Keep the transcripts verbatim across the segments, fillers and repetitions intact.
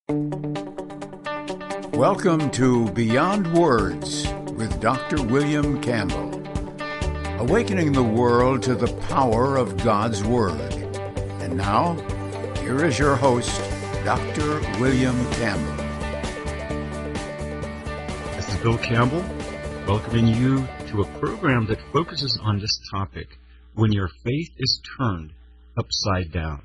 Welcome to Beyond Words with Doctor William Campbell, awakening the world to the power of God's Word. And now, here is your host, Doctor William Campbell. This is Bill Campbell, welcoming you to a program that focuses on this topic, when your faith is turned upside down.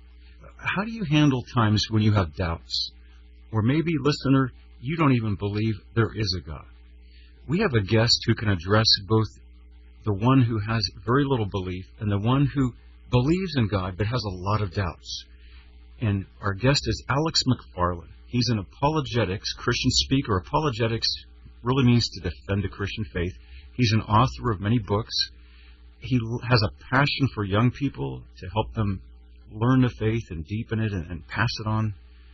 How do you handle times when you have doubts? Or maybe, listener, you don't even believe there is a God. We have a guest who can address both the one who has very little belief and the one who believes in God but has a lot of doubts. And our guest is Alex McFarland. He's an apologetics Christian speaker. Apologetics really means to defend the Christian faith. He's an author of many books. He has a passion for young people to help them learn the faith and deepen it and, and pass it on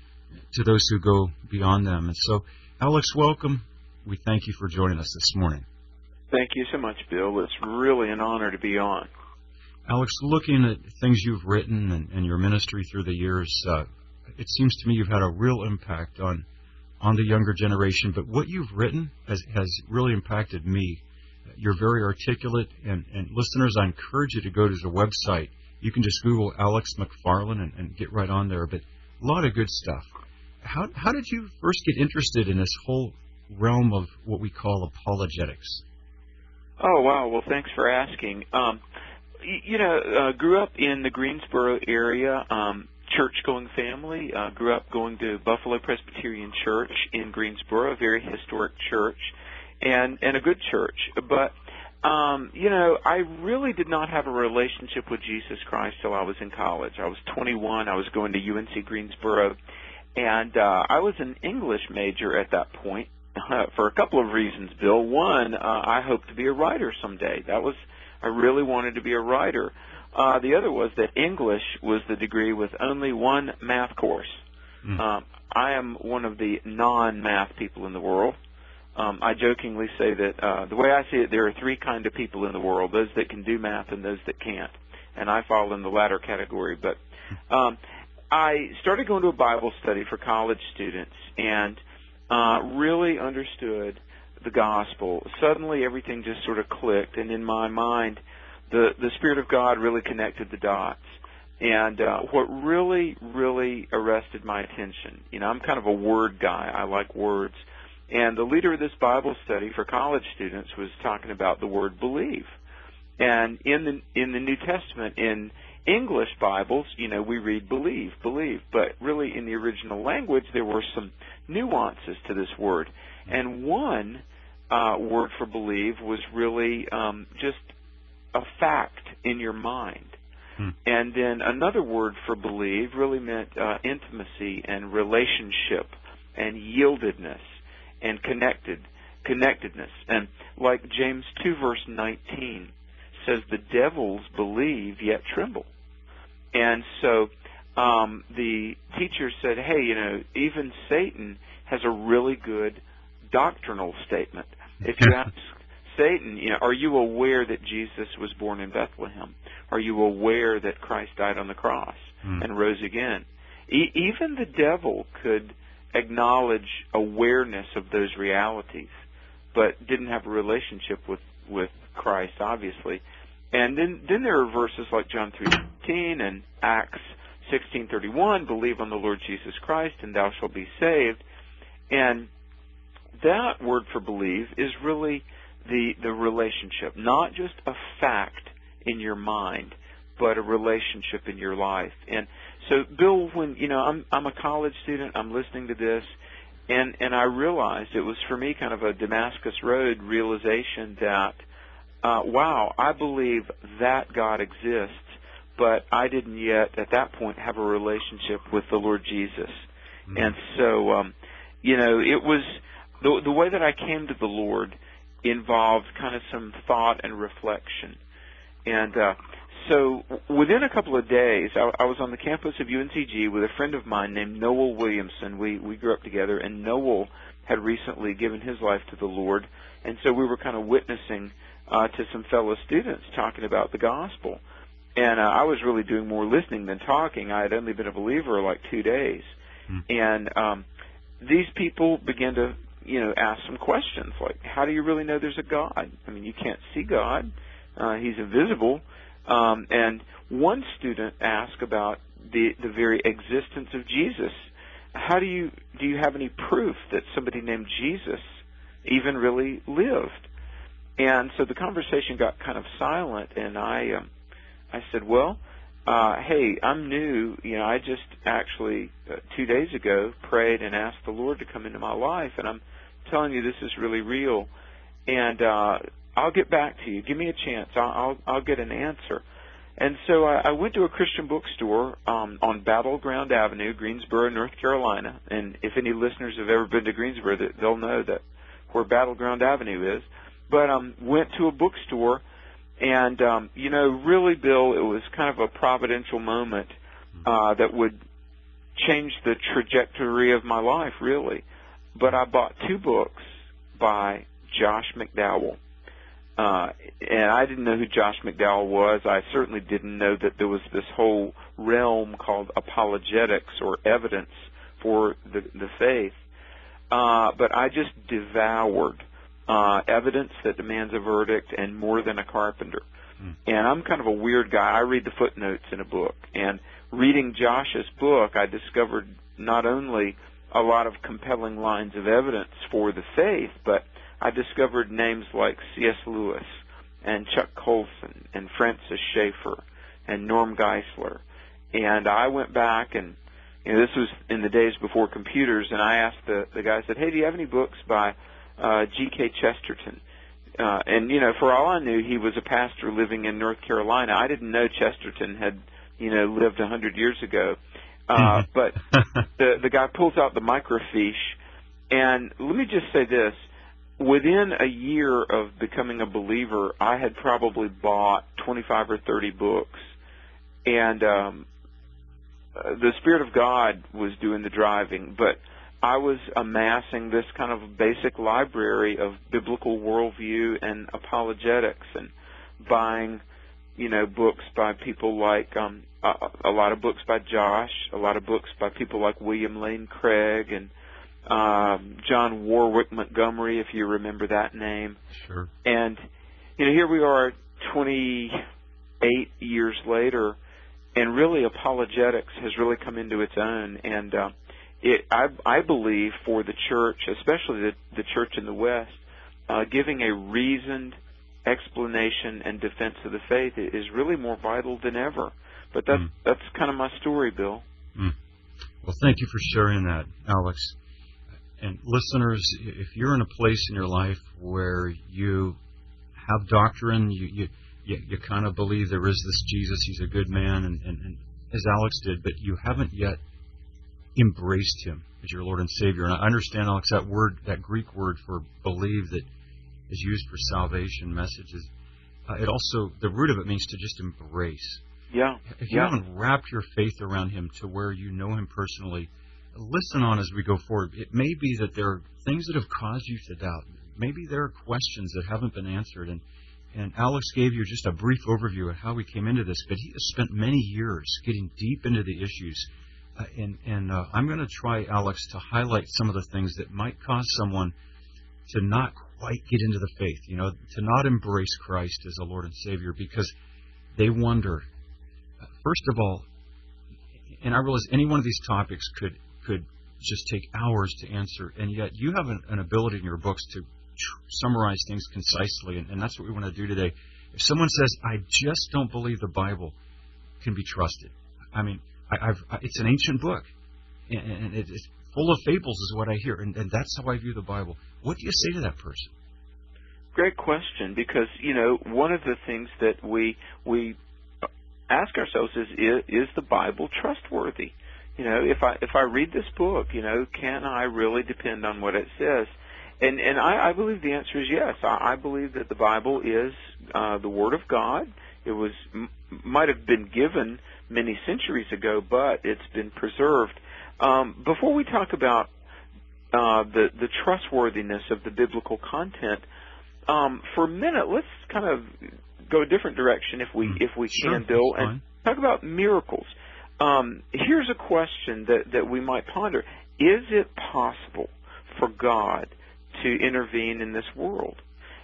to those who go beyond them. And so, Alex, welcome. We thank you for joining us this morning. Thank you so much, Bill. It's really an honor to be on. Alex, looking at things you've written and, and your ministry through the years, uh, it seems to me you've had a real impact on on the younger generation. But what you've written has, has really impacted me. You're very articulate, and, and listeners, I encourage you to go to the website. You can just Google Alex McFarland and, and get right on there. But a lot of good stuff. How how did you first get interested in this whole realm of what we call apologetics? Oh, wow. Well, thanks for asking. Um, you, you know, uh, grew up in the Greensboro area, um, church-going family. Uh, grew up going to Buffalo Presbyterian Church in Greensboro, a very historic church, and, and a good church. But, um, you know, I really did not have a relationship with Jesus Christ till I was in college. I was twenty-one. I was going to U N C Greensboro. And uh, I was an English major at that point uh, for a couple of reasons, Bill. One, uh, I hoped to be a writer someday. That was, I really wanted to be a writer. Uh, the other was that English was the degree with only one math course. Mm. Um, I am one of the non-math people in the world. Um, I jokingly say that uh, the way I see it, there are three kind of people in the world: those that can do math and those that can't. And I fall in the latter category. But um, I started going to a Bible study for college students and uh, really understood the gospel. Suddenly everything just sort of clicked, and in my mind the, the Spirit of God really connected the dots. And uh, what really, really arrested my attention, you know, I'm kind of a word guy. I like words. And the leader of this Bible study for college students was talking about the word believe. And in the in the New Testament, in English Bibles, you know, we read believe, believe, but really in the original language there were some nuances to this word. And one uh, word for believe was really um, just a fact in your mind. Hmm. And then another word for believe really meant uh, intimacy and relationship and yieldedness and connected, connectedness. And like James two verse nineteen says, the devils believe yet tremble. And so um, the teacher said, hey, you know, even Satan has a really good doctrinal statement. If you ask Satan, you know, are you aware that Jesus was born in Bethlehem? Are you aware that Christ died on the cross mm. and rose again? E- even the devil could acknowledge awareness of those realities, but didn't have a relationship with, with Christ, obviously. And then, then there are verses like John three sixteen and Acts sixteen thirty-one, believe on the Lord Jesus Christ and thou shalt be saved. And that word for believe is really the, the relationship, not just a fact in your mind, but a relationship in your life. And so, Bill, when, you know, I'm, I'm a college student, I'm listening to this, and, and I realized it was for me kind of a Damascus Road realization that, Uh, wow, I believe that God exists, but I didn't yet at that point have a relationship with the Lord Jesus. Mm-hmm. And so, um, you know, it was the, the way that I came to the Lord involved kind of some thought and reflection. And uh, so within a couple of days, I, I was on the campus of U N C G with a friend of mine named Noel Williamson. We, we grew up together, and Noel had recently given his life to the Lord. And so we were kind of witnessing uh, to some fellow students talking about the gospel. And uh, I was really doing more listening than talking. I had only been a believer like two days. Hmm. And um, these people began to, you know, ask some questions like, how do you really know there's a God? I mean, you can't see God. Uh, he's invisible. Um, and one student asked about the, the very existence of Jesus. How do you, do you have any proof that somebody named Jesus even really lived? And so the conversation got kind of silent, and I, um, I said, well, uh, hey, I'm new. You know, I just actually uh, two days ago prayed and asked the Lord to come into my life, and I'm telling you this is really real. And uh, I'll get back to you. Give me a chance. I'll I'll, I'll get an answer. And so I, I went to a Christian bookstore um, on Battleground Avenue, Greensboro, North Carolina. And if any listeners have ever been to Greensboro, they'll know that where Battleground Avenue is. But um, went to a bookstore, and um, you know, really, Bill, it was kind of a providential moment uh, that would change the trajectory of my life, really. But I bought two books by Josh McDowell. Uh, and I didn't know who Josh McDowell was. I certainly didn't know that there was this whole realm called apologetics or evidence for the, the faith. Uh, but I just devoured uh, evidence that demands a verdict and More Than a Carpenter. Mm. And I'm kind of a weird guy. I read the footnotes in a book. And reading Josh's book, I discovered not only a lot of compelling lines of evidence for the faith, but I discovered names like C S Lewis and Chuck Colson and Francis Schaeffer and Norm Geisler. And I went back, and you know, this was in the days before computers, and I asked the, the guy, I said, hey, do you have any books by uh, G K Chesterton? Uh, and, you know, for all I knew, he was a pastor living in North Carolina. I didn't know Chesterton had, you know, lived a hundred years ago. Uh, but the, the guy pulls out the microfiche, and let me just say this. Within a year of becoming a believer, I had probably bought twenty-five or thirty books, and um, the Spirit of God was doing the driving, but I was amassing this kind of basic library of biblical worldview and apologetics, and buying, you know, books by people like, um, a, a lot of books by Josh, a lot of books by people like William Lane Craig, and Um, John Warwick Montgomery, if you remember that name. Sure. And, you know, here we are twenty-eight years later, and really apologetics has really come into its own. And uh, it, I, I believe for the church, especially the, the church in the West, uh, giving a reasoned explanation and defense of the faith is really more vital than ever. But that's, mm. that's kind of my story, Bill. Mm. Well, thank you for sharing that, Alex. And listeners, if you're in a place in your life where you have doctrine, you you, you, you kind of believe there is this Jesus, he's a good man, and, and, and as Alex did, but you haven't yet embraced him as your Lord and Savior. And I understand, Alex, that word, that Greek word for believe that is used for salvation messages, uh, it also, the root of it means to just embrace. Yeah. If you yeah. haven't wrapped your faith around him to where you know him personally, listen on as we go forward. It may be that there are things that have caused you to doubt. Maybe there are questions that haven't been answered. And, and Alex gave you just a brief overview of how we came into this, but he has spent many years getting deep into the issues. Uh, and and uh, I'm going to try, Alex, to highlight some of the things that might cause someone to not quite get into the faith, you know, to not embrace Christ as a Lord and Savior, because they wonder, uh, first of all, and I realize any one of these topics could could just take hours to answer, and yet you have an, an ability in your books to tr- summarize things concisely, and, and that's what we want to do today. If someone says, I just don't believe the Bible can be trusted, I mean, I, I've, I, it's an ancient book, and, and it, it's full of fables is what I hear, and, and that's how I view the Bible. What do you say to that person? Great question, because, you know, one of the things that we we ask ourselves is, is, is the Bible trustworthy? You know, if I if I read this book, you know, can I really depend on what it says? And and I, I believe the answer is yes. I, I believe that the Bible is uh, the Word of God. It was m- might have been given many centuries ago, but it's been preserved. Um, before we talk about uh, the the trustworthiness of the biblical content, um, for a minute, let's kind of go a different direction if we if we sure, can, Bill, and talk about miracles. um, here's a question that, that we might ponder. Is it possible for God to intervene in this world?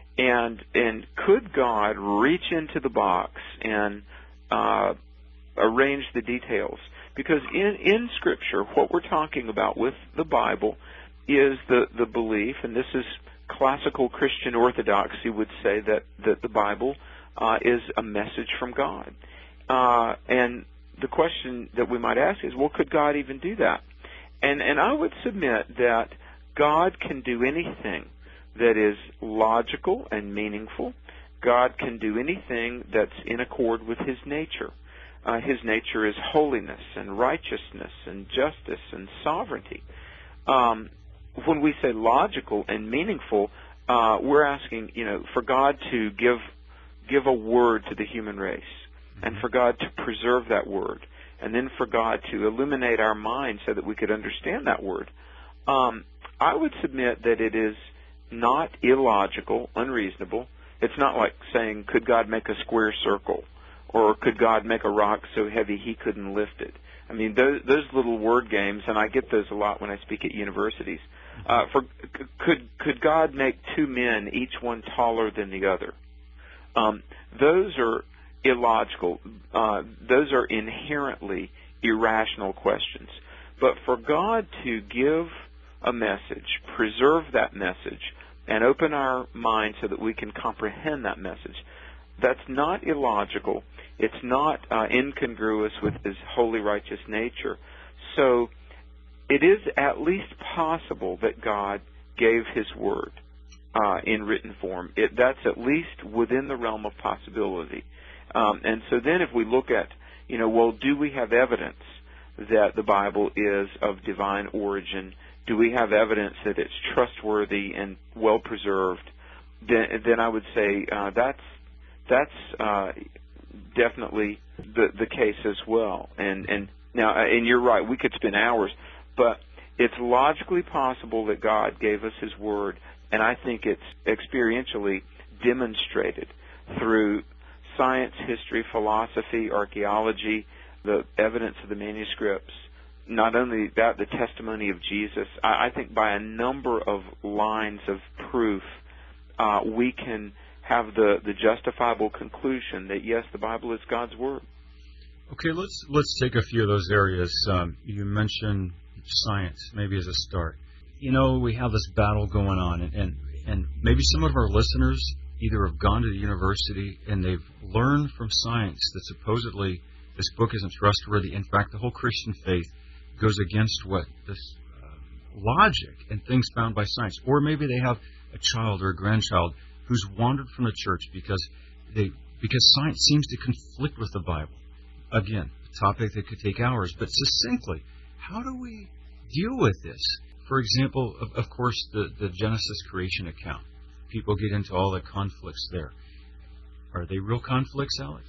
And and could God reach into the box and uh, arrange the details? Because in, in Scripture, what we're talking about with the Bible is the, the belief, and this is classical Christian orthodoxy would say that, that the Bible uh, is a message from God. Uh, and the question that we might ask is, well, could God even do that? And and I would submit that God can do anything that is logical and meaningful. God can do anything that's in accord with His nature. Uh, his nature is holiness and righteousness and justice and sovereignty. Um, when we say logical and meaningful, uh, we're asking, you know, for God to give give a word to the human race, and for God to preserve that word, and then for God to illuminate our minds so that we could understand that word. Um, I would submit that it is not illogical, unreasonable. It's not like saying, could God make a square circle? Or could God make a rock so heavy He couldn't lift it? I mean, those, those little word games, and I get those a lot when I speak at universities. Uh, for could could God make two men, each one taller than the other? Um, those are illogical. Uh, those are inherently irrational questions. But for God to give a message, preserve that message, and open our minds so that we can comprehend that message, that's not illogical. It's not uh, incongruous with His holy, righteous nature. So it is at least possible that God gave His word uh, in written form. It, that's at least within the realm of possibility. Um, and so then if we look at, you know, well, do we have evidence that the Bible is of divine origin? Do we have evidence that it's trustworthy and well preserved? Then, then I would say uh, that's that's uh, definitely the the case as well. And and now, and you're right, we could spend hours, but it's logically possible that God gave us His word, and I think it's experientially demonstrated through science, history, philosophy, archaeology, the evidence of the manuscripts. Not only that, the testimony of Jesus. I, I think by a number of lines of proof, uh, we can have the, the justifiable conclusion that, yes, the Bible is God's Word. Okay, let's let's take a few of those areas. Um, you mentioned science, maybe as a start. You know, we have this battle going on, and, and, and maybe some of our listeners either have gone to the university and they've learned from science that supposedly this book isn't trustworthy. In fact, the whole Christian faith goes against what this uh, logic and things found by science. Or maybe they have a child or a grandchild who's wandered from the church because they because science seems to conflict with the Bible. Again, a topic that could take hours, but succinctly, how do we deal with this? For example, of, of course, the, the Genesis creation account. People get into all the conflicts there. Are they real conflicts, Alex?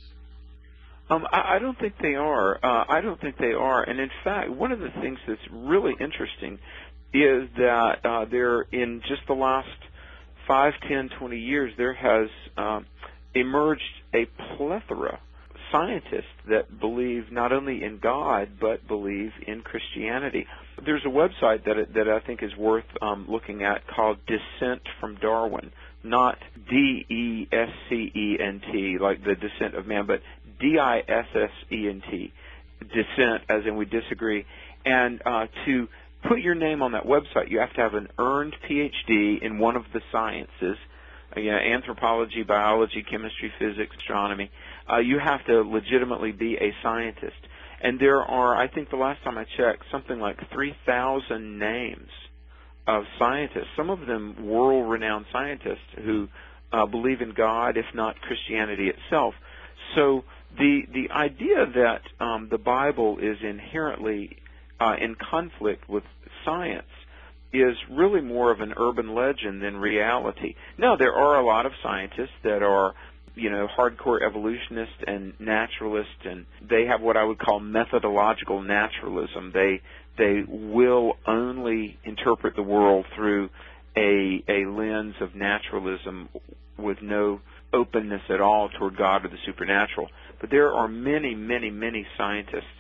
Um, I, I don't think they are. Uh, I don't think they are. And in fact, one of the things that's really interesting is that uh, there, in just the last five, ten, twenty years, there has um, emerged a plethora of scientists that believe not only in God, but believe in Christianity. There's a website that that I think is worth um, looking at called Dissent from Darwin, not D E S C E N T, like the descent of man, but D I S S E N T, dissent, as in we disagree. And uh, to put your name on that website, you have to have an earned P H D in one of the sciences, uh, you know, anthropology, biology, chemistry, physics, astronomy. Uh, you have to legitimately be a scientist. And there are, I think the last time I checked, something like three thousand names of scientists, some of them world-renowned scientists who uh, believe in God, if not Christianity itself. So the the idea that um, the Bible is inherently uh, in conflict with science is really more of an urban legend than reality. Now, there are a lot of scientists that are, you know, hardcore evolutionists and naturalists, and they have what I would call methodological naturalism. They they will only interpret the world through a a lens of naturalism with no openness at all toward God or the supernatural. But there are many, many, many scientists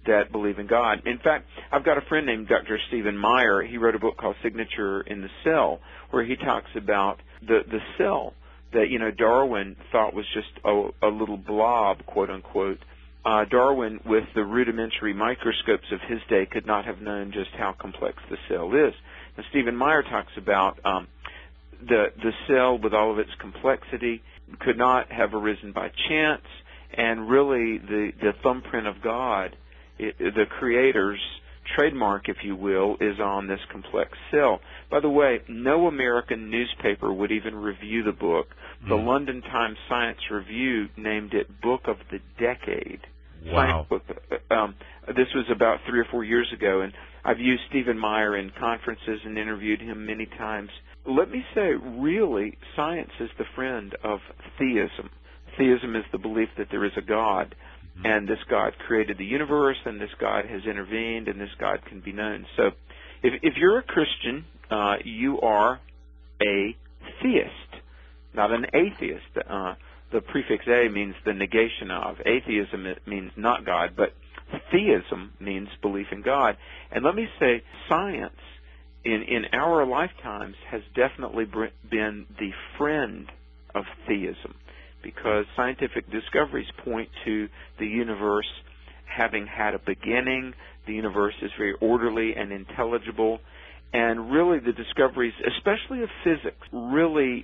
that believe in God. In fact, I've got a friend named Doctor Stephen Meyer. He wrote a book called Signature in the Cell, where he talks about the, the cell that, you know, Darwin thought was just a, a little blob, quote unquote. Uh, Darwin, with the rudimentary microscopes of his day, could not have known just how complex the cell is. And Stephen Meyer talks about um, the the cell, with all of its complexity, could not have arisen by chance, and really the, the thumbprint of God, it, the Creator's trademark, if you will, is on this complex cell. By the way, no American newspaper would even review the book. The mm. London Times Science Review named it Book of the Decade. Wow. Book. Um, this was about three or four years ago, and I've used Stephen Meyer in conferences and interviewed him many times. Let me say, really, science is the friend of theism. Theism is the belief that there is a God, mm-hmm. and this God created the universe, and this God has intervened, and this God can be known. So if, if you're a Christian, uh, you are a theist, not an atheist. Uh, the prefix a means the negation of. Atheism it means not God, but theism means belief in God. And let me say, science in, in our lifetimes has definitely been the friend of theism, because scientific discoveries point to the universe having had a beginning. The universe is very orderly and intelligible, and really the discoveries, especially of physics, really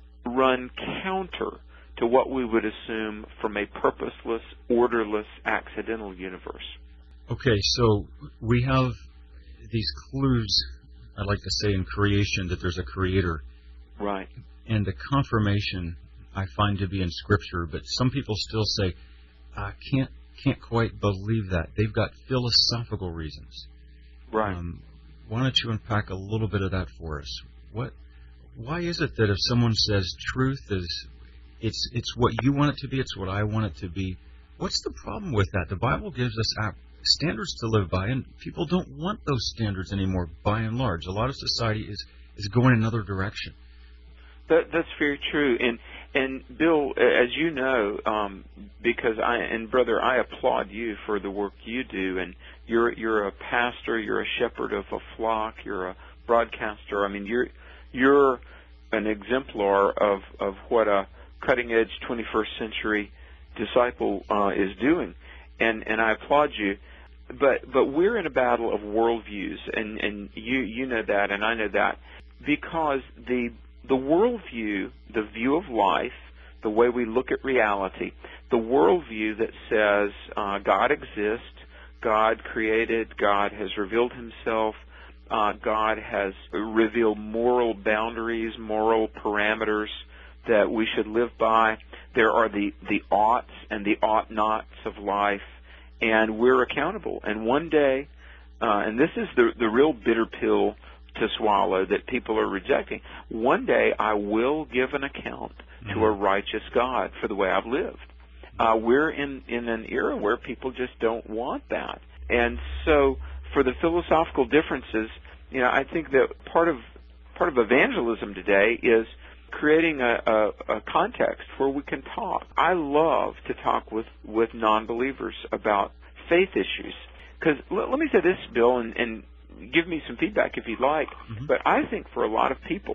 run counter to what we would assume from a purposeless, orderless, accidental universe. Okay, so we have these clues, I'd like to say, in creation that there's a creator. Right. And the confirmation I find to be in Scripture, but some people still say, I can't can't quite believe that. They've got philosophical reasons. Right. Um, why don't you unpack a little bit of that for us? What? Why is it that if someone says truth is, it's it's what you want it to be, it's what I want it to be, what's the problem with that? The Bible gives us standards to live by, and people don't want those standards anymore, by and large. A lot of society is, is going another direction. That, that's very true. And and Bill, as you know, um, because I and brother, I applaud you for the work you do. And you're you're a pastor, you're a shepherd of a flock, you're a broadcaster. I mean, you're you're an exemplar of of what a cutting edge twenty-first century disciple uh, is doing. And and I applaud you. But but we're in a battle of worldviews, and and you you know that, and I know that, because the The worldview, the view of life, the way we look at reality, the worldview that says uh, God exists, God created, God has revealed himself, uh, God has revealed moral boundaries, moral parameters that we should live by. There are the, the oughts and the ought-nots of life, and we're accountable. And one day, uh, and this is the, the real bitter pill to swallow that people are rejecting. One day I will give an account to a righteous God for the way I've lived. Uh, we're in, in an era where people just don't want that. And so for the philosophical differences, you know, I think that part of part of evangelism today is creating a, a, a context where we can talk. I love to talk with, with non-believers about faith issues. Because let, let me say this, Bill, and, and give me some feedback if you'd like, mm-hmm. but I think for a lot of people,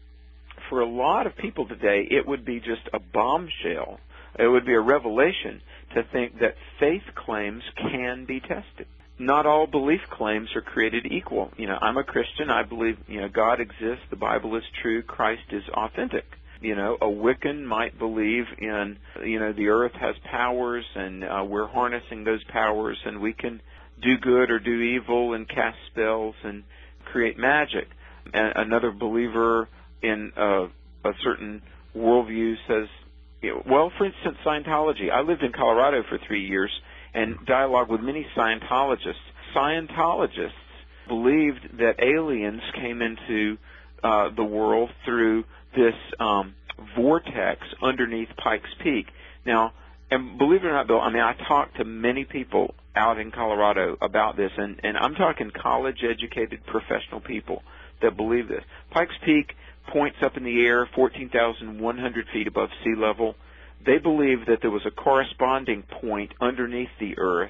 for a lot of people today, it would be just a bombshell. It would be a revelation to think that faith claims can be tested. Not all belief claims are created equal. You know, I'm a Christian. I believe, you know, God exists. The Bible is true. Christ is authentic. You know, a Wiccan might believe in, you know, the earth has powers, and uh, we're harnessing those powers, and we can do good or do evil and cast spells and create magic. And another believer in a, a certain worldview says, you know, well, for instance, Scientology. I lived in Colorado for three years and dialogued with many Scientologists. Scientologists believed that aliens came into uh, the world through this um, vortex underneath Pikes Peak. Now, and believe it or not, Bill, I mean, I talked to many people out in Colorado about this, and, and I'm talking college-educated professional people that believe this. Pikes Peak points up in the air, fourteen thousand one hundred feet above sea level. They believe that there was a corresponding point underneath the earth,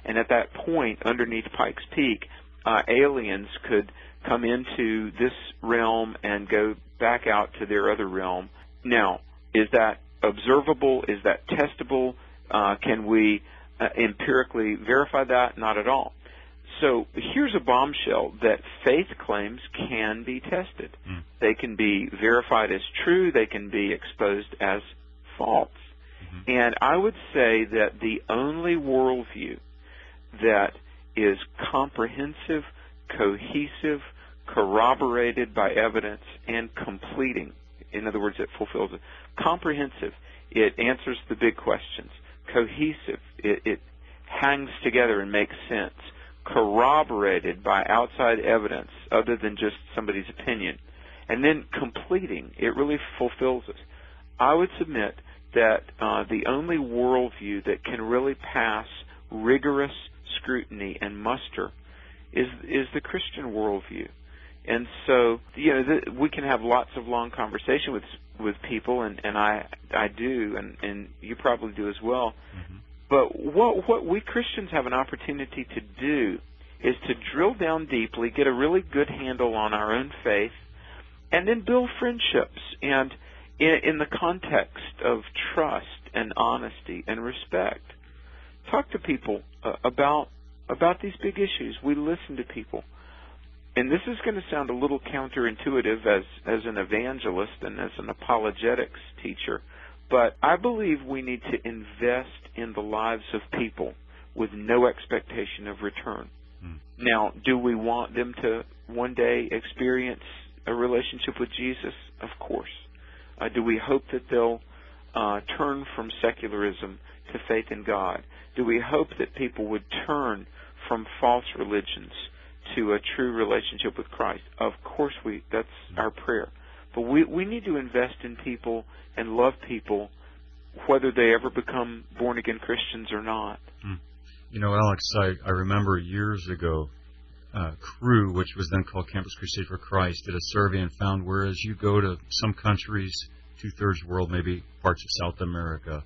And at that point, underneath Pikes Peak, uh, aliens could come into this realm and go back out to their other realm. Now, is that observable? Is that testable? Uh, can we uh, empirically verify that? Not at all. So here's a bombshell that faith claims can be tested. Mm. They can be verified as true. They can be exposed as false. Mm-hmm. And I would say that the only worldview that is comprehensive, cohesive, corroborated by evidence, and completing, in other words, it fulfills it. Comprehensive, it answers the big questions. Cohesive, it, it hangs together and makes sense. Corroborated by outside evidence other than just somebody's opinion. And then completing, it really fulfills it. I would submit that uh, the only worldview that can really pass rigorous scrutiny and muster is is the Christian worldview. And so, you know, th- we can have lots of long conversation with with people, and, and I I do, and, and you probably do as well. Mm-hmm. But what what we Christians have an opportunity to do is to drill down deeply, get a really good handle on our own faith, and then build friendships, and in, in the context of trust and honesty and respect. Talk to people uh, about about these big issues. We listen to people. And this is going to sound a little counterintuitive as, as an evangelist and as an apologetics teacher, but I believe we need to invest in the lives of people with no expectation of return. Mm. Now, do we want them to one day experience a relationship with Jesus? Of course. Uh, do we hope that they'll uh, turn from secularism to faith in God? Do we hope that people would turn from false religions to a true relationship with Christ? Of course, we. That's our prayer. But we, we need to invest in people and love people, whether they ever become born-again Christians or not. Mm. You know, Alex, I, I remember years ago, uh, Cru, which was then called Campus Crusade for Christ, did a survey and found whereas you go to some countries, two-thirds of the world, maybe parts of South America,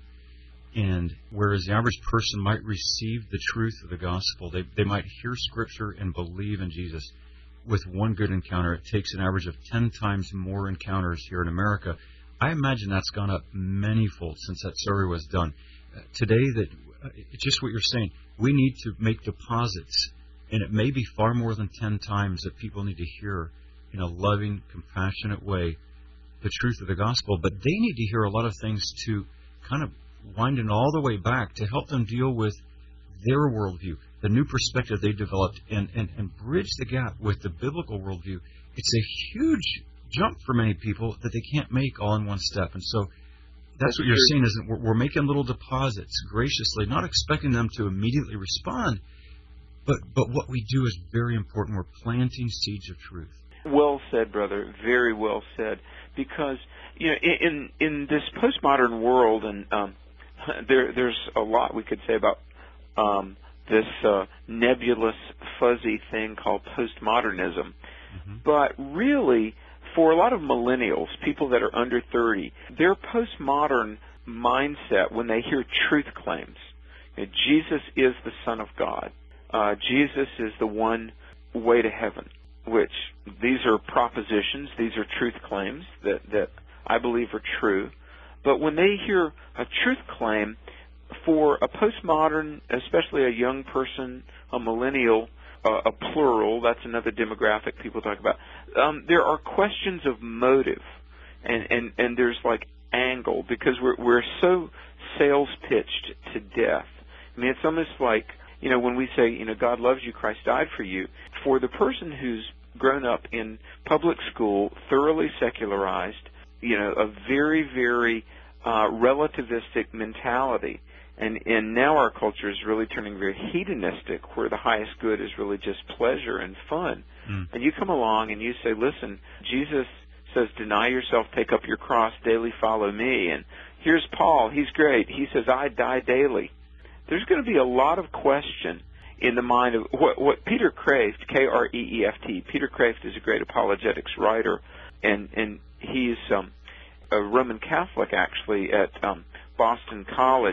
and whereas the average person might receive the truth of the gospel, they, they might hear Scripture and believe in Jesus with one good encounter. It takes an average of ten times more encounters here in America. I imagine that's gone up manyfold since that survey was done. Uh, today, that uh, just what you're saying, we need to make deposits, and it may be far more than ten times that people need to hear in a loving, compassionate way the truth of the gospel, but they need to hear a lot of things to kind of wind it all the way back to help them deal with their worldview, the new perspective they developed, and, and, and bridge the gap with the biblical worldview. It's a huge jump for many people that they can't make all in one step. And so that's, that's what you're true. saying, is that we're, we're making little deposits graciously, not expecting them to immediately respond, but, but what we do is very important. We're planting seeds of truth. Well said, brother. Very well said. Because, you know, in in this postmodern world, and um, there there's a lot we could say about um, this uh, nebulous, fuzzy thing called postmodernism. Mm-hmm. But really, for a lot of millennials, people that are under thirty, their postmodern mindset, when they hear truth claims, you know, Jesus is the Son of God, uh, Jesus is the one way to heaven, which these are propositions, these are truth claims that, that I believe are true. But when they hear a truth claim, for a postmodern, especially a young person, a millennial, uh, a plural, that's another demographic people talk about, um, there are questions of motive, and, and, and there's like angle, because we're, we're so sales pitched to death. I mean, it's almost like, you know, when we say, you know, God loves you, Christ died for you, for the person who's grown up in public school, thoroughly secularized, you know, a very, very uh, relativistic mentality. And, and now our culture is really turning very hedonistic, where the highest good is really just pleasure and fun. Mm. And you come along and you say, listen, Jesus says, deny yourself, take up your cross, daily follow me. And here's Paul. He's great. He says, I die daily. There's going to be a lot of question in the mind of what, what Peter Kreeft, K R E E F T. Peter Kreeft is a great apologetics writer, and, and he's um, a Roman Catholic, actually, at um, Boston College.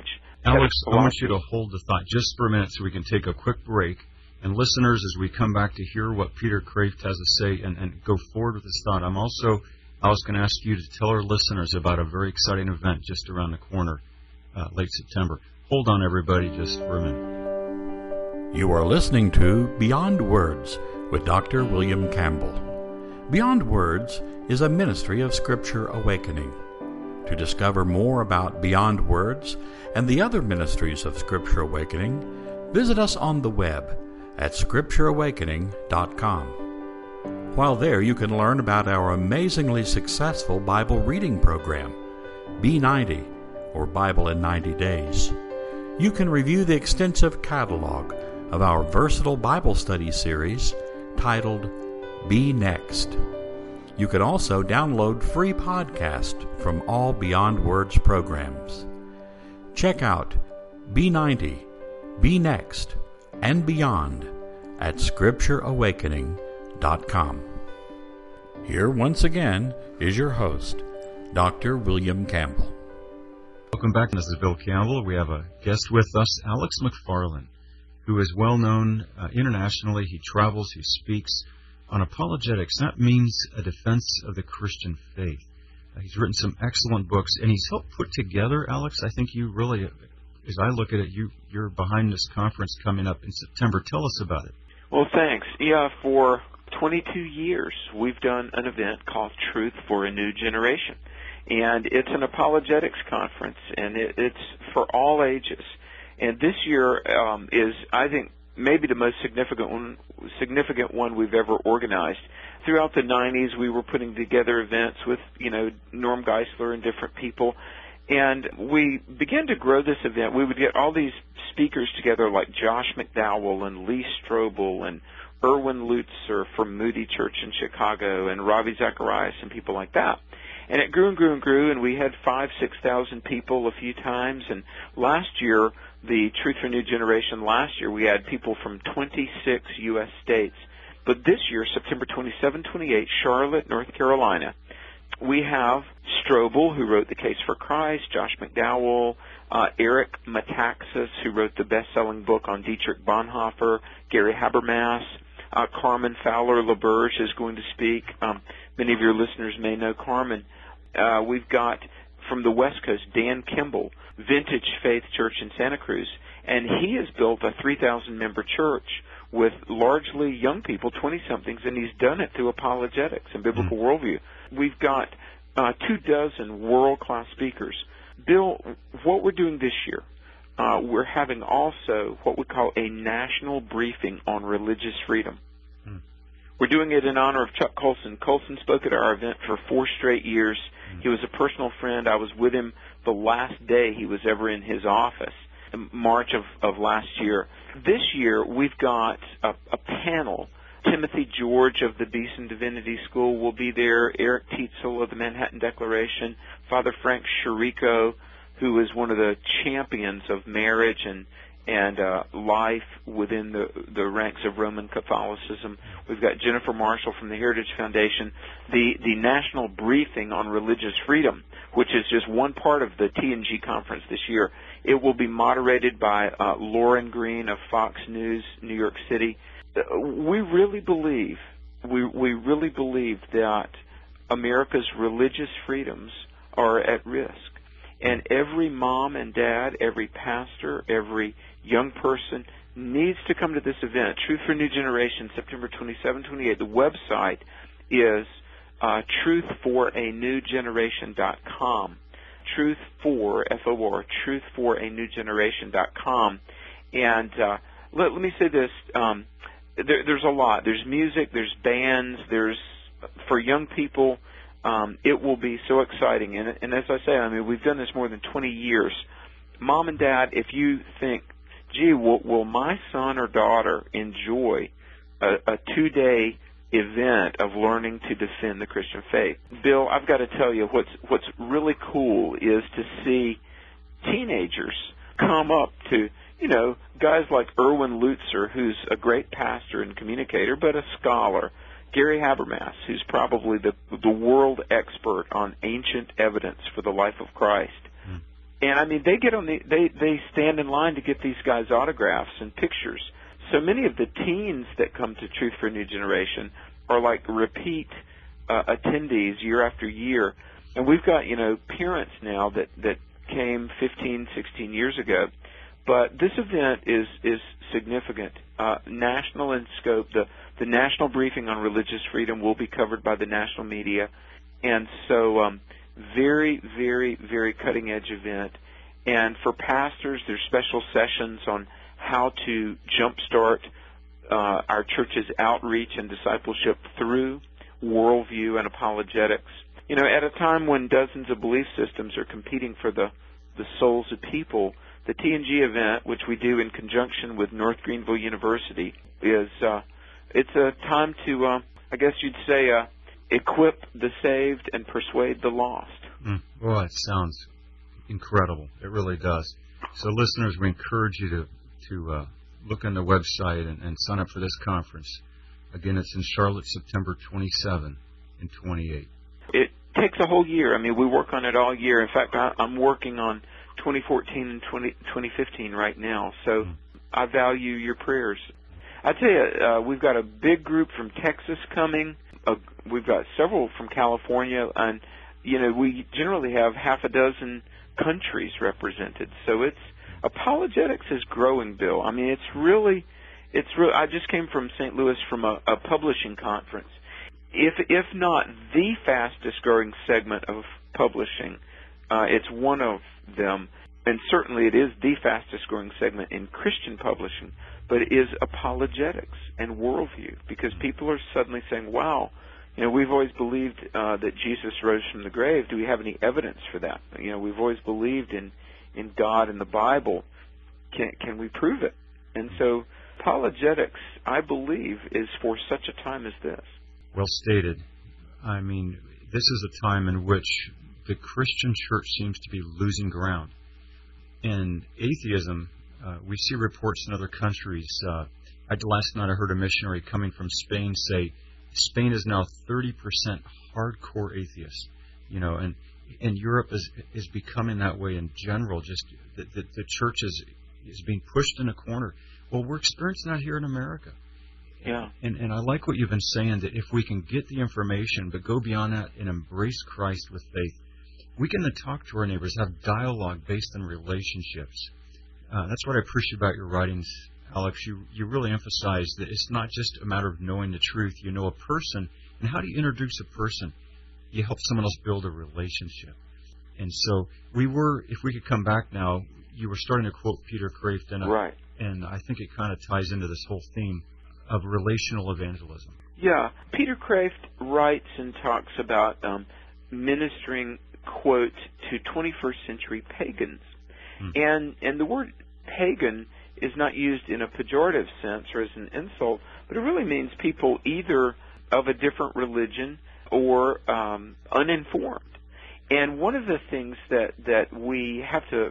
Alex, I want you to hold the thought just for a minute so we can take a quick break. And listeners, as we come back to hear what Peter Kreeft has to say and, and go forward with this thought, I'm also, I was going to ask you to tell our listeners about a very exciting event just around the corner, uh, late September. Hold on, everybody, just for a minute. You are listening to Beyond Words with Doctor William Campbell. Beyond Words is a ministry of Scripture Awakening. To discover more about Beyond Words and the other ministries of Scripture Awakening, visit us on the web at scripture awakening dot com. While there, you can learn about our amazingly successful Bible reading program, B ninety, or Bible in ninety days. You can review the extensive catalog of our versatile Bible study series titled Be Next. You can also download free podcasts from all Beyond Words programs. Check out B ninety, Be Next, and Beyond at scripture awakening dot com. Here once again is your host, Doctor William Campbell. Welcome back. This is Bill Campbell. We have a guest with us, Alex McFarland, who is well known uh, internationally. He travels, he speaks on apologetics. That means a defense of the Christian faith. Uh, he's written some excellent books, and he's helped put together, Alex, I think you really, as I look at it, you, you're behind this conference coming up in September. Tell us about it. Well, thanks. Yeah, for twenty-two years, we've done an event called Truth for a New Generation. And it's an apologetics conference, and it, it's for all ages. And this year um, is, I think, maybe the most significant one, significant one we've ever organized. Throughout the nineties, we were putting together events with, you know, Norm Geisler and different people. And we began to grow this event. We would get all these speakers together like Josh McDowell and Lee Strobel and Erwin Lutzer from Moody Church in Chicago and Ravi Zacharias and people like that. And it grew and grew and grew, and we had five, six thousand people a few times. And last year, the Truth for New Generation last year, we had people from twenty-six U S states. But this year, September twenty-seventh, twenty-eighth, Charlotte, North Carolina, we have Strobel, who wrote The Case for Christ, Josh McDowell, uh, Eric Metaxas, who wrote the best-selling book on Dietrich Bonhoeffer, Gary Habermas, uh, Carmen Fowler-LaBerge is going to speak. Um, many of your listeners may know Carmen. Uh, we've got, from the West Coast, Dan Kimball, Vintage Faith Church in Santa Cruz, and he has built a three thousand member church with largely young people, twenty-somethings, and he's done it through apologetics and biblical mm-hmm. worldview. We've got uh, two dozen world-class speakers. Bill, what we're doing this year, uh, we're having also what we call a national briefing on religious freedom. Mm. We're doing it in honor of Chuck Colson. Colson spoke at our event for four straight years. Mm. He was a personal friend. I was with him the last day he was ever in his office, in March of, of last year. This year, we've got a, a panel. Timothy George of the Beeson Divinity School will be there, Eric Tietzel of the Manhattan Declaration, Father Frank Chirico, who is one of the champions of marriage and and uh, life within the, the ranks of Roman Catholicism. We've got Jennifer Marshall from the Heritage Foundation. The, the National Briefing on Religious Freedom, which is just one part of the T N G conference this year. It will be moderated by uh, Lauren Green of Fox News, New York City. We really believe, we, we really believe that America's religious freedoms are at risk. And every mom and dad, every pastor, every young person needs to come to this event, Truth for New Generation, September twenty-seventh, twenty-eighth. The website is uh, truth for a new generation dot com. Truth for, F O R, truth for a new generation dot com. And uh, let, let me say this. Um, there, there's a lot. There's music. There's bands. There's, for young people, Um, it will be so exciting. And, and as I say, I mean, we've done this more than twenty years. Mom and Dad, if you think, gee, will, will my son or daughter enjoy a, a two-day event of learning to defend the Christian faith? Bill, I've got to tell you, what's, what's really cool is to see teenagers come up to, you know, guys like Erwin Lutzer, who's a great pastor and communicator, but a scholar, Gary Habermas, who's probably the the world expert on ancient evidence for the life of Christ. Mm. And I mean, they get on the they they stand in line to get these guys' autographs and pictures. So many of the teens that come to Truth for a New Generation are like repeat uh, attendees year after year. And we've got, you know, parents now that, that came fifteen, sixteen years ago. But this event is, is significant, uh, national in scope. The, the national briefing on religious freedom will be covered by the national media. And so um, very, very, very cutting-edge event. And for pastors, there's special sessions on how to jumpstart uh, our church's outreach and discipleship through worldview and apologetics. You know, at a time when dozens of belief systems are competing for the, the souls of people, the T N G event, which we do in conjunction with North Greenville University, is uh, it's a time to, uh, I guess you'd say, uh, equip the saved and persuade the lost. Mm. Well, it sounds incredible. It really does. So, listeners, we encourage you to to uh, look on the website and, and sign up for this conference. Again, it's in Charlotte, September twenty-seventh and twenty-eighth. It takes a whole year. I mean, we work on it all year. In fact, I, I'm working on twenty fourteen and twenty fifteen right now, so mm. I value your prayers. I tell you, uh, we've got a big group from Texas coming. Uh, we've got several from California, and, you know, we generally have half a dozen countries represented. So it's apologetics is growing, Bill. I mean, it's really, it's real. I just came from Saint Louis from a, a publishing conference. If if not the fastest growing segment of publishing, uh, it's one of them, and certainly it is the fastest growing segment in Christian publishing. But it is apologetics and worldview, because people are suddenly saying, "Wow, you know, we've always believed uh, that Jesus rose from the grave. Do we have any evidence for that? You know, we've always believed in in God and the Bible. Can can we prove it?" And so, apologetics, I believe, is for such a time as this. Well stated. I mean, this is a time in which the Christian church seems to be losing ground. In atheism, uh, we see reports in other countries. Uh, I, last night I heard a missionary coming from Spain say Spain is now thirty percent hardcore atheists. You know, and and Europe is is becoming that way in general. Just the, the, the church is is being pushed in a corner. Well, we're experiencing that here in America. Yeah. And and I like what you've been saying, that if we can get the information but go beyond that and embrace Christ with faith, we can then talk to our neighbors, have dialogue based on relationships. Uh, that's what I appreciate about your writings, Alex. You you really emphasize that it's not just a matter of knowing the truth. You know a person, and how do you introduce a person? You help someone else build a relationship. And so we were, if we could come back now, you were starting to quote Peter Kreeft, and, right. and I think it kind of ties into this whole theme of relational evangelism. Yeah. Peter Kreeft writes and talks about um, ministering, quote, to twenty-first century pagans. Hmm. And and the word pagan is not used in a pejorative sense or as an insult, but it really means people either of a different religion or um, uninformed. And one of the things that, that we have to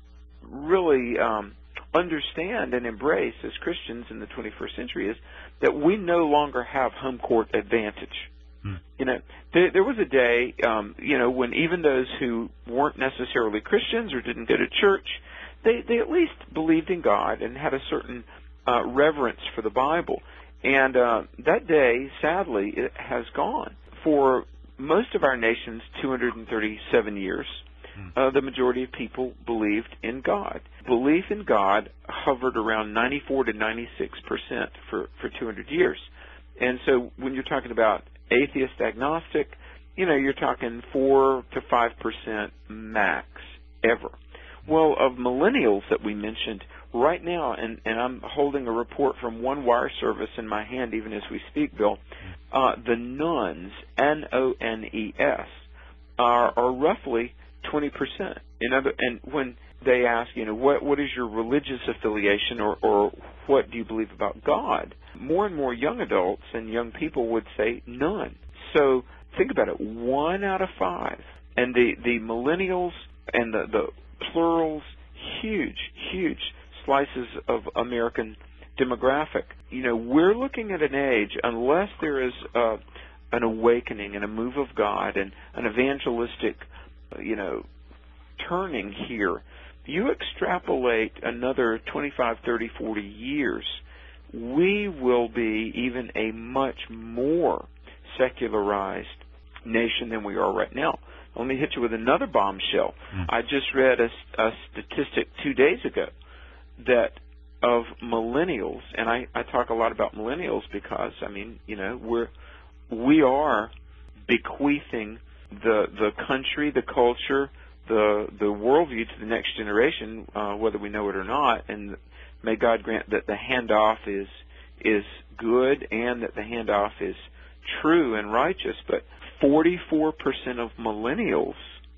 really um, understand and embrace as Christians in the twenty-first century is that we no longer have home court advantage. Hmm. You know, there, there was a day, um, you know, when even those who weren't necessarily Christians or didn't go to church, they, they at least believed in God and had a certain uh, reverence for the Bible. And uh, that day, sadly, it has gone. For most of our nation's two hundred thirty-seven years, uh, the majority of people believed in God. Belief in God hovered around ninety-four to ninety-six percent for, for two hundred years. And so when you're talking about atheist, agnostic, you know, you're talking four to five percent max ever. Well, of millennials that we mentioned, right now, and, and I'm holding a report from one wire service in my hand even as we speak, Bill, uh, the nones, N O N E S, are, are roughly twenty percent. In other, and when they ask, you know, what what is your religious affiliation, or, or what do you believe about God, more and more young adults and young people would say none. So think about it, one out of five. And the, the millennials and the, the plurals, huge, huge slices of American demographic. You know, we're looking at an age, unless there is uh, an awakening and a move of God and an evangelistic, you know, turning here. You extrapolate another twenty-five, thirty, forty years, we will be even a much more secularized nation than we are right now. Let me hit you with another bombshell. Mm. I just read a, a statistic two days ago that of millennials, and I, I talk a lot about millennials because, I mean, you know, we're, we are bequeathing the the country, the culture, the the worldview to the next generation, uh, whether we know it or not. And may God grant that the handoff is is good and that the handoff is true and righteous. But forty-four percent of millennials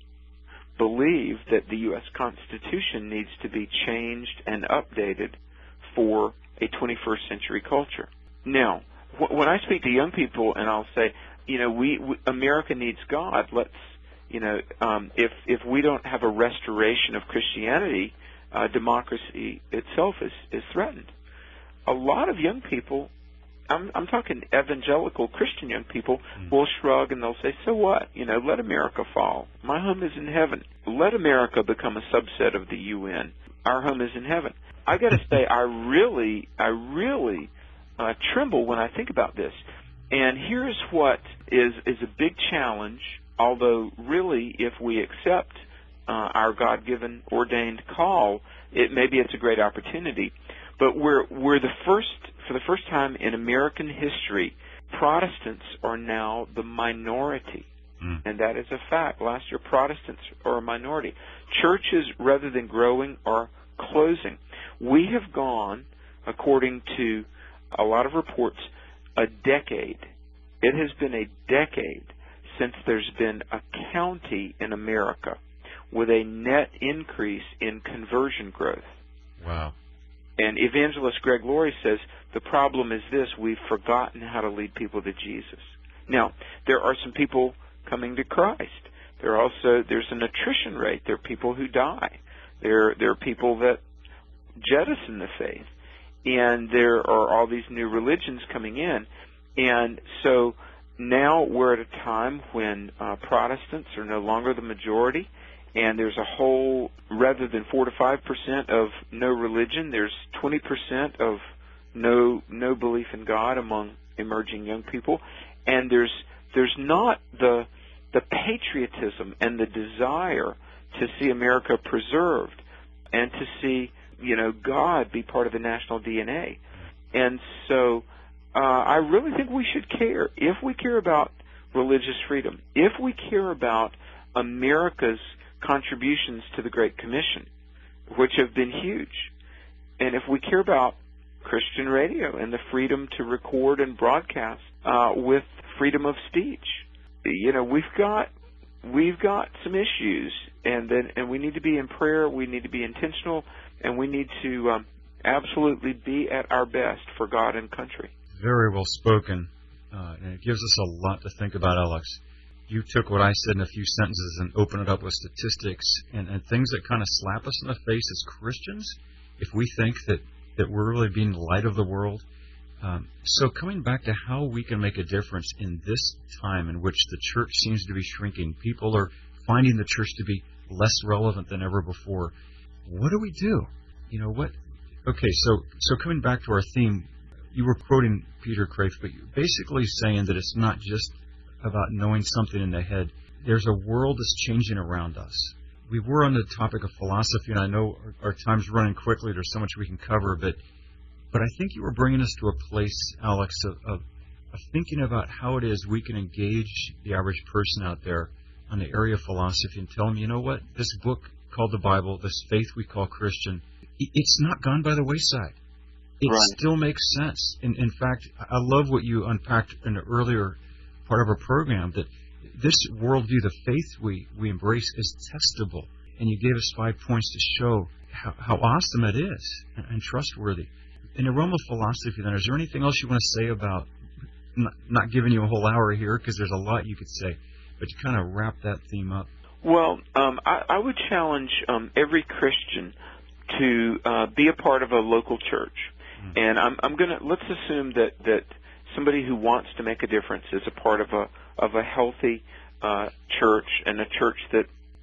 believe that the U S Constitution needs to be changed and updated for a twenty-first century culture. Now, wh- when I speak to young people and I'll say, you know, we, we America needs God. Let's, you know, um, if if we don't have a restoration of Christianity, uh, democracy itself is is threatened. A lot of young people, I'm I'm talking evangelical Christian young people, mm. will shrug and they'll say, so what? You know, let America fall. My home is in heaven. Let America become a subset of the U N. Our home is in heaven. I got to say, I really, I really uh, tremble when I think about this. And here's what is is a big challenge, although really if we accept uh, our God-given ordained call, it maybe it's a great opportunity. But we're we're the first, for the first time in American history, Protestants are now the minority. Mm. And that is a fact. Last year, Protestants are a minority. Churches, rather than growing, are closing. We have gone, according to a lot of reports, a decade. It has been a decade since there's been a county in America with a net increase in conversion growth. Wow. And evangelist Greg Laurie says the problem is this: we've forgotten how to lead people to Jesus. Now, there are some people coming to Christ. There are also there's an attrition rate. There are people who die. There there are people that jettison the faith. And there are all these new religions coming in. And so now we're at a time when uh, Protestants are no longer the majority, and there's a whole, rather than four to five percent of no religion, there's twenty percent of no no belief in God among emerging young people. And there's there's not the the patriotism and the desire to see America preserved and to see, you know, God be part of the national D N A. And so uh, I really think we should care. If we care about religious freedom, if we care about America's contributions to the Great Commission, which have been huge, and if we care about Christian radio and the freedom to record and broadcast uh, with freedom of speech, you know, we've got we've got some issues, and then and we need to be in prayer. We need to be intentional, and we need to um, absolutely be at our best for God and country. Very well spoken, uh, and it gives us a lot to think about, Alex. You took what I said in a few sentences and opened it up with statistics and, and things that kind of slap us in the face as Christians if we think that, that we're really being the light of the world. Um, so coming back to how we can make a difference in this time in which the church seems to be shrinking, people are finding the church to be less relevant than ever before. What do we do? You know what? Okay, so so coming back to our theme, you were quoting Peter Kreeft, but you're basically saying that it's not just about knowing something in the head. There's a world that's changing around us. We were on the topic of philosophy, and I know our, our time's running quickly. There's so much we can cover, but but I think you were bringing us to a place, Alex, of, of, of thinking about how it is we can engage the average person out there on the area of philosophy and tell them, you know what, this book called the Bible, this faith we call Christian, it's not gone by the wayside. It right. still makes sense. In, in fact, I love what you unpacked in an earlier part of our program, that this worldview, the faith we, we embrace, is testable. And you gave us five points to show how, how awesome it is and, and trustworthy. In the realm of philosophy, then, is there anything else you want to say about, not, not giving you a whole hour here because there's a lot you could say, but to kind of wrap that theme up? Well, um, I, I would challenge um, every Christian to uh, be a part of a local church. Mm-hmm. And I'm, I'm going to, let's assume that, that somebody who wants to make a difference is a part of a of a healthy uh, church, and a church that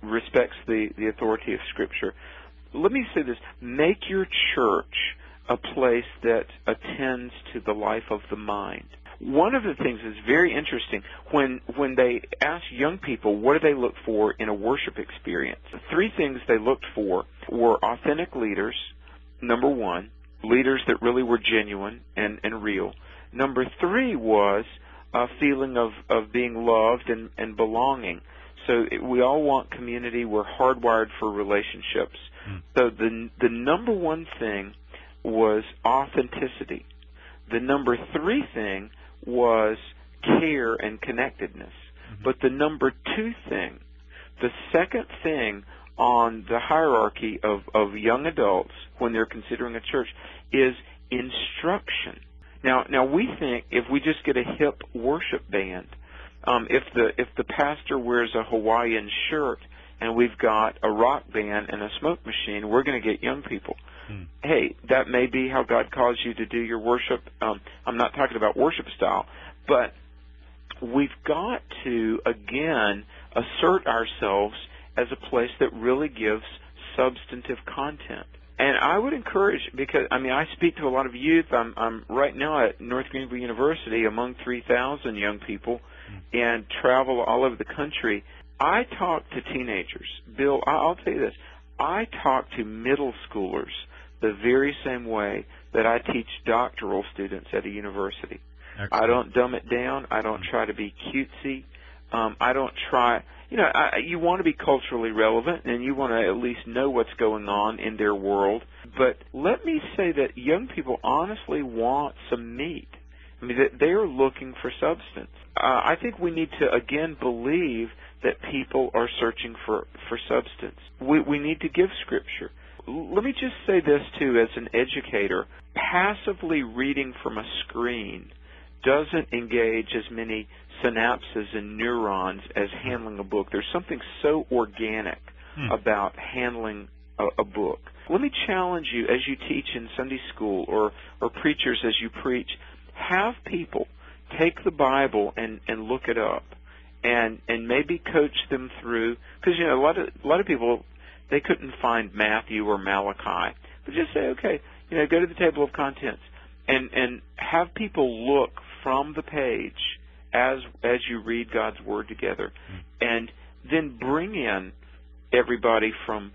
respects the, the authority of Scripture. Let me say this. Make your church a place that attends to the life of the mind. One of the things that's very interesting, when when they ask young people what do they look for in a worship experience, three things they looked for were authentic leaders, number one, leaders that really were genuine and, and real. Number three was a feeling of, of being loved and, and belonging. So it, we all want community. We're hardwired for relationships. Mm. So the the number one thing was authenticity. The number three thing was care and connectedness. Mm-hmm. But the number two thing, the second thing on the hierarchy of, of young adults when they're considering a church is instruction. Now, now we think if we just get a hip worship band, um, if the if the pastor wears a Hawaiian shirt and we've got a rock band and a smoke machine, we're going to get young people. Hmm. Hey, that may be how God calls you to do your worship. Um, I'm not talking about worship style, but we've got to, again, assert ourselves as a place that really gives substantive content. And I would encourage, because, I mean, I speak to a lot of youth. I'm, I'm right now at North Greenville University among three thousand young people hmm. and travel all over the country. I talk to teenagers. Bill, I'll tell you this. I talk to middle schoolers the very same way that I teach doctoral students at a university. Excellent. I don't dumb it down. I don't try to be cutesy. Um, I don't try, you know, I, you want to be culturally relevant and you want to at least know what's going on in their world. But let me say that young people honestly want some meat. I mean, they are looking for substance. Uh, I think we need to, again, believe that people are searching for, for substance. We, we need to give Scripture. Let me just say this, too, as an educator. Passively reading from a screen doesn't engage as many synapses and neurons as handling a book. There's something so organic hmm. about handling a, a book. Let me challenge you as you teach in Sunday school or, or preachers as you preach, have people take the Bible and, and look it up and, and maybe coach them through, because, you know, a lot of, a lot of people, they couldn't find Matthew or Malachi. But just say, okay, you know, go to the table of contents and, and have people look from the page as as you read God's Word together. And then bring in everybody from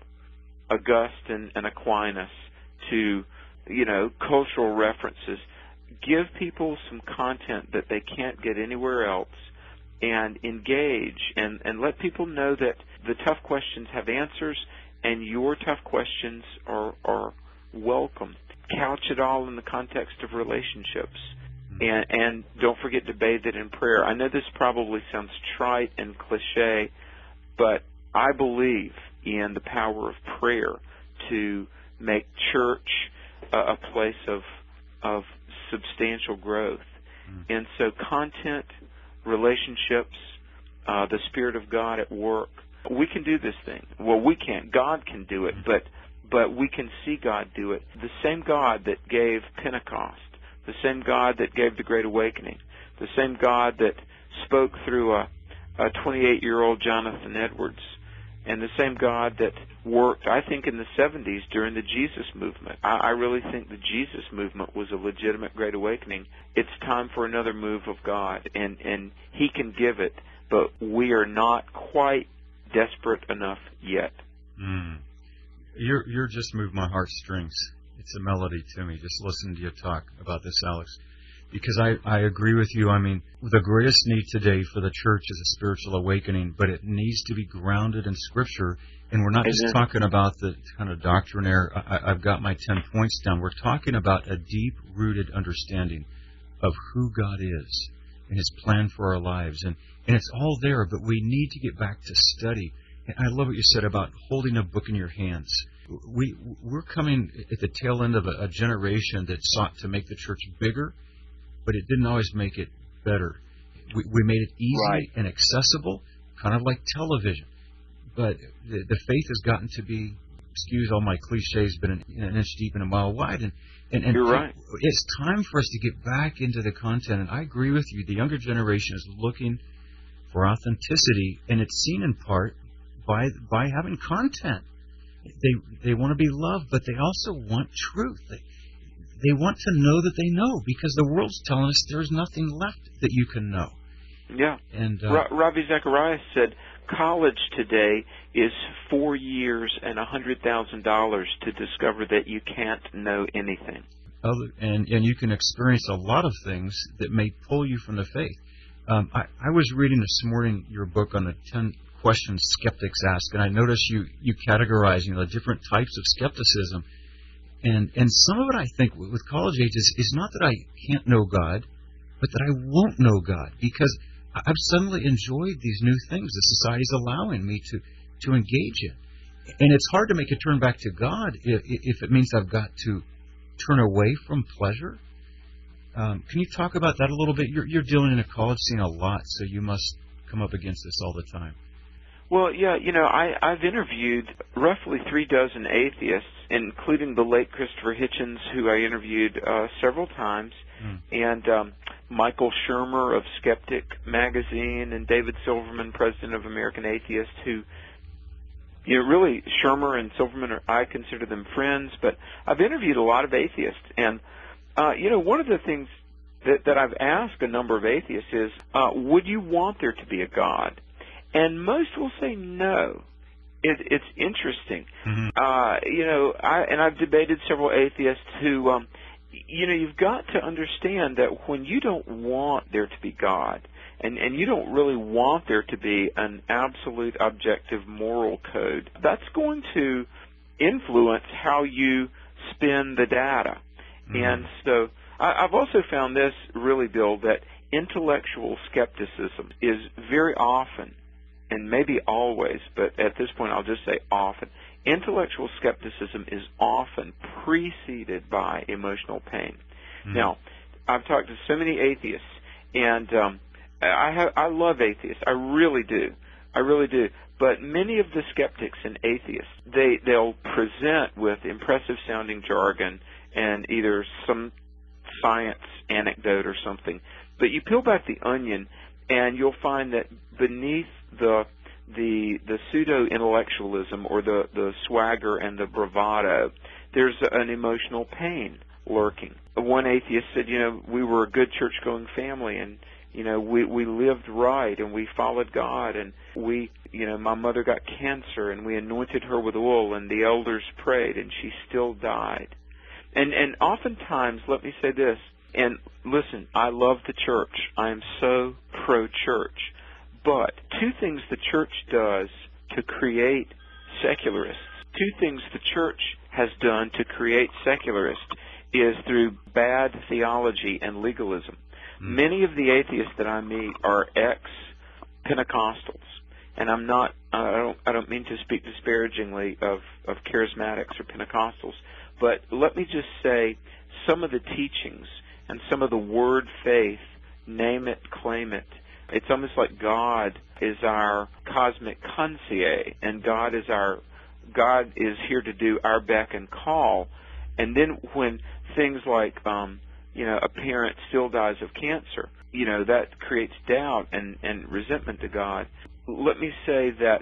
Augustine and Aquinas to, you know, cultural references. Give people some content that they can't get anywhere else and engage and, and let people know that the tough questions have answers and your tough questions are, are welcome. Couch it all in the context of relationships. And, and don't forget to bathe it in prayer. I know this probably sounds trite and cliche, but I believe in the power of prayer to make church a, a place of of substantial growth. Mm. And so content, relationships, uh, the Spirit of God at work, we can do this thing. Well, we can't. God can do it, but but we can see God do it. The same God that gave Pentecost, the same God that gave the Great Awakening, the same God that spoke through a a twenty-eight-year-old Jonathan Edwards, and the same God that worked, I think, in the seventies during the Jesus movement. I, I really think the Jesus movement was a legitimate Great Awakening. It's time for another move of God, and, and He can give it, but we are not quite desperate enough yet. Mm. You're, you're just moved my heartstrings. It's a melody to me, just listening to you talk about this, Alex. Because I, I agree with you. I mean, the greatest need today for the church is a spiritual awakening, but it needs to be grounded in Scripture. And we're not Amen. Just talking about the kind of doctrinaire, I, I've got my ten points down. We're talking about a deep-rooted understanding of who God is and His plan for our lives. And, and it's all there, but we need to get back to study. And I love what you said about holding a book in your hands. We, we're coming at the tail end of a, a generation that sought to make the church bigger, but it didn't always make it better. We, we made it easy right. and accessible, kind of like television. But the, the faith has gotten to be, excuse all my cliches, but an, an inch deep and a mile wide. And, and, and You're right. It's time for us to get back into the content. And I agree with you. The younger generation is looking for authenticity, and it's seen in part by by having content. They they want to be loved, but they also want truth. They, they want to know that they know, because the world's telling us there's nothing left that you can know. Yeah. And uh, Ra- Ravi Zacharias said college today is four years and one hundred thousand dollars to discover that you can't know anything. Other, and, and you can experience a lot of things that may pull you from the faith. Um, I, I was reading this morning your book on the ten questions skeptics ask, and I noticed you, you categorize, you know, the different types of skepticism. And and some of it, I think, with college age is, is not that I can't know God, but that I won't know God, because I've suddenly enjoyed these new things that society's allowing me to, to engage in. And it's hard to make a turn back to God if, if it means I've got to turn away from pleasure. Um, can you talk about that a little bit? You're, you're dealing in a college scene a lot, so you must come up against this all the time. Well, yeah, you know, I, I've interviewed roughly three dozen atheists, including the late Christopher Hitchens, who I interviewed uh, several times, mm. and um, Michael Shermer of Skeptic Magazine, and David Silverman, president of American Atheists, who, you know, really, Shermer and Silverman, are, I consider them friends, but I've interviewed a lot of atheists, and, uh, you know, one of the things that, that I've asked a number of atheists is, uh, would you want there to be a God? And most will say no. It, it's interesting. Mm-hmm. Uh, you know, I, and I've debated several atheists who, um, you know, you've got to understand that when you don't want there to be God, and, and you don't really want there to be an absolute objective moral code, that's going to influence how you spin the data. Mm-hmm. And so I, I've also found this really, Bill, that intellectual skepticism is very often, and maybe always, but at this point I'll just say often, intellectual skepticism is often preceded by emotional pain. Mm-hmm. Now, I've talked to so many atheists, and um, I have, I love atheists. I really do. I really do. But many of the skeptics and atheists, they, they'll present with impressive-sounding jargon and either some science anecdote or something. But you peel back the onion, and you'll find that beneath the the the pseudo intellectualism or the the swagger and the bravado, there's an emotional pain lurking. One atheist said, you know, we were a good church going family, and you know, we we lived right, and we followed God, and we, you know, my mother got cancer, and we anointed her with oil, and the elders prayed, and she still died. And and oftentimes, let me say this, and listen, I love the church. I am so pro-church. But two things the church does to create secularists, two things the church has done to create secularists is through bad theology and legalism. Mm. Many of the atheists that I meet are ex-Pentecostals. And I'm not, I don't, I don't mean to speak disparagingly of, of charismatics or Pentecostals, but let me just say some of the teachings and some of the word faith, name it, claim it, it's almost like God is our cosmic concierge, and God is our God is here to do our beck and call. And then when things like um, you know, a parent still dies of cancer, you know, that creates doubt and, and resentment to God. Let me say that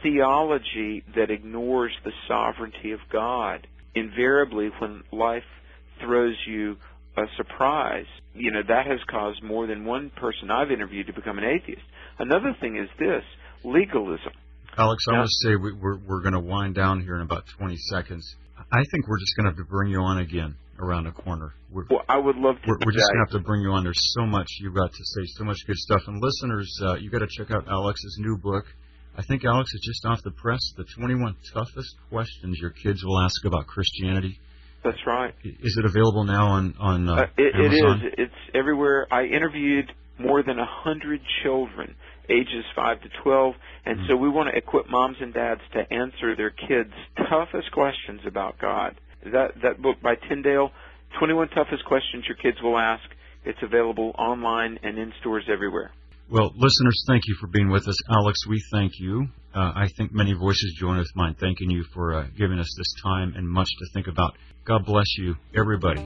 theology that ignores the sovereignty of God, invariably when life throws you a surprise, you know, that has caused more than one person I've interviewed to become an atheist. Another thing is this, legalism. Alex, now, I must say we, we're, we're going to wind down here in about twenty seconds. I think we're just going to have to bring you on again around the corner. We're, well, I would love to. We're, we're just going to have to bring you on. There's so much you've got to say, so much good stuff. And listeners, uh, you've got to check out Alex's new book. I think, Alex, is just off the press, The twenty-one Toughest Questions Your Kids Will Ask About Christianity. That's right. Is it available now on, on uh, uh, it, Amazon? It is. It's everywhere. I interviewed more than one hundred children, ages five to twelve, and mm-hmm. so we want to equip moms and dads to answer their kids' toughest questions about God. That that book by Tyndale, twenty-one Toughest Questions Your Kids Will Ask, it's available online and in stores everywhere. Well, listeners, thank you for being with us. Alex, we thank you. Uh, I think many voices join with mine thanking you for uh, giving us this time and much to think about. God bless you, everybody.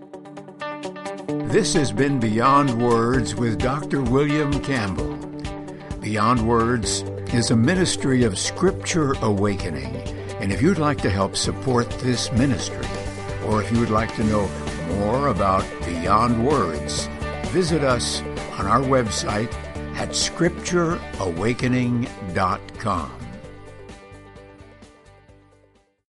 This has been Beyond Words with Doctor William Campbell. Beyond Words is a ministry of Scripture Awakening. And if you'd like to help support this ministry, or if you would like to know more about Beyond Words, visit us on our website at scripture awakening dot com.